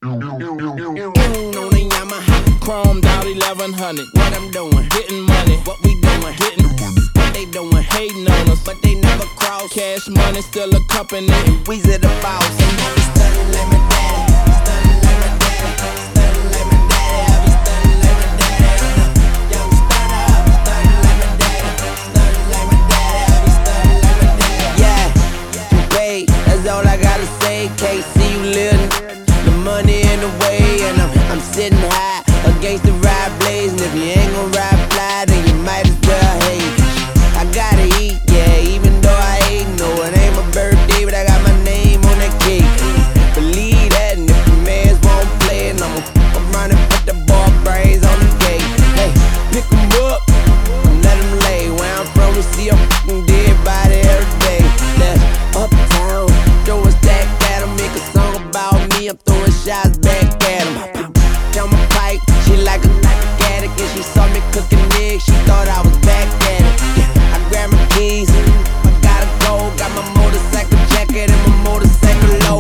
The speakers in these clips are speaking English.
On the Yamaha, chromed out 1100. What I'm doing, getting money. What we doing, getting what they doing, hating on us, but they never cross. Cash money still a company, and we's the boss. And I be stunning like my daddy, stunning like my daddy, stunning like my daddy. I be stunning like my daddy. Young stunner, I be stunning like my daddy, stunning like my daddy. I be stunning like my daddy. Yeah, you paid, that's all I gotta say. Can't see you living. Money in the way, and I'm sitting high against the ride blaze. And if you ain't gon' ride fly, then you might as well hate. I gotta eat, yeah, even though I ain't. No, it ain't my birthday, but I got my name on that cake. Believe that, and if the mans won't play, and I'ma run and put the ball brains on the gate. Hey, pick 'em up and let 'em lay. Where I'm from, we see a fucking dead body every day. That's uptown, throw a stack at 'em, make a song about me. I'm throwing shots back at him. Down my pipe, she like a addict, and she saw me cooking eggs, she thought I was back at it. Yeah, I grabbed my keys, I gotta go. Got my motorcycle jacket and my motorcycle low.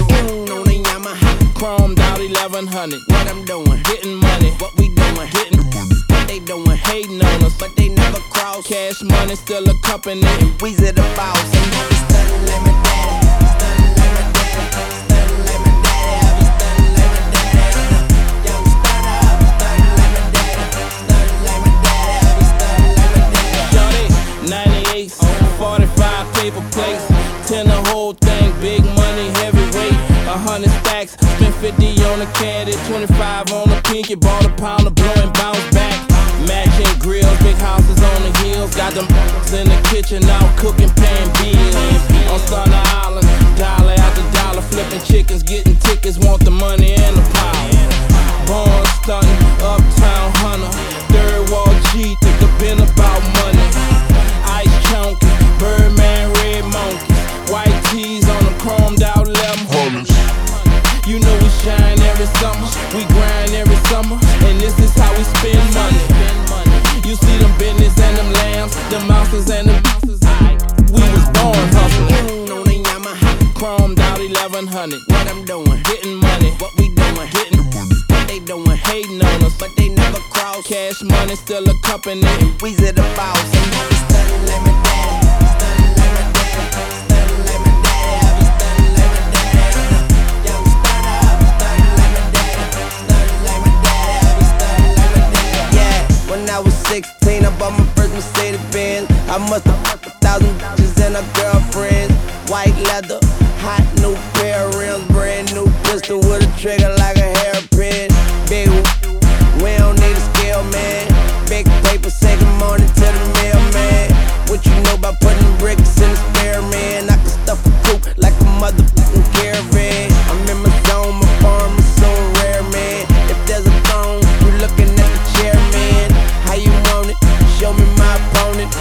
On the Yamaha, chromed out 1100. What I'm doing, getting money. What we doing, getting what they doing, hating on us, but they never cross. Cash money still a company, and we's the boss. And I be stunning like my daddy, stunning like my daddy, stunning like my daddy. I be stunning like my daddy. Young stunner, I be stunning like my daddy, stunning like my daddy. I be stunning like my daddy. Johnny, 98, 45 paper plates, 10 the whole thing, big money, heavyweight, 100 stacks, spent 50 on the caddy, 25 on the pinky, bought a pound of blow and bounce back. Matching grills, big houses on the hills, got them in the kitchen out cooking, paying bills. On Stunner Island, dollar after dollar, flipping chickens, getting tickets, want the money and the power. Born stunting, uptown hunter, third wall G, think the been about money. Ice chunky, Birdman, red monkeys, white tees on them chromed out 1100s. You know we shine every summer, we grind every summer, and this is how we spend money. You see them business and them lambs, them mouses and them mouses. We was born hustling. On the Yamaha, chromed out 1100. What I'm doing, getting money. What we doing, getting what they doing, hating on us, but they never cross. Cash money still a company, and we's the boss. And I be stunning like my daddy, stunning like my daddy, stunning like my daddy. I be stunning like my daddy. Young stunner, I be stunning like my daddy, stunning like my daddy. I be stunning like my daddy. Yeah, when I was 16, I bought my first Mercedes Benz. I must have fucked 1,000 bitches and her girlfriends. White leather, hot new pair of rims, brand new pistol with a trigger like a hairpin. Big, we don't need a scale, man. Big paper, say good morning to the mailman. What you know about putting bricks in the spare, man? I can stuff a coupe like a motherfucking caravan. I'm in my zone, my farm is so rare, man. If there's a phone, you looking at the chair, man. How you want it? Show me my opponent.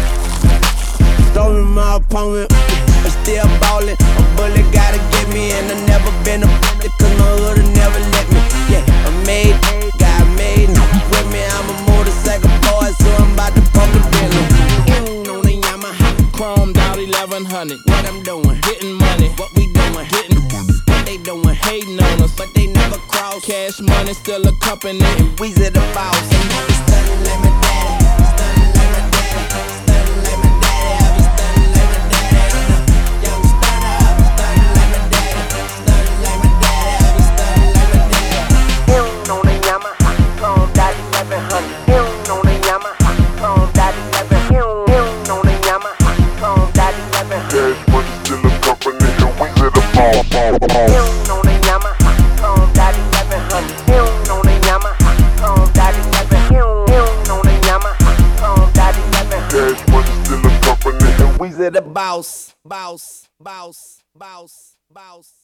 Show me my opponent. I'm still ballin', a bullet gotta get me, and I never been a bullet, cause my hood'll never let me. Yeah, I made, got made, with me, I'm a motorcycle boy, so I'm about to pump the Bentley. On the Yamaha, chromed out 1100. What I'm doing, getting money. What we doing, getting what they doing, hating on us, but they never cross. Cash money still a company, and we's the boss. And I be stunning like my daddy, stunning like my daddy, stunning like my daddy. I be stunning like my daddy. Young stunner, I be stunning like my daddy, stunning like my daddy. I be stunning like my daddy. On the Yamaha, chromed out 1100. On the Yamaha, chromed out 1100. On the Yamaha, chromed out 1100. Cash money still a company, and we the boss. On the Yamaha, chromed out 1100. On the Yamaha, chromed out 1100. On the Yamaha, chromed out 1100. Cash money still a company, and We the boss, boss, boss, boss, boss.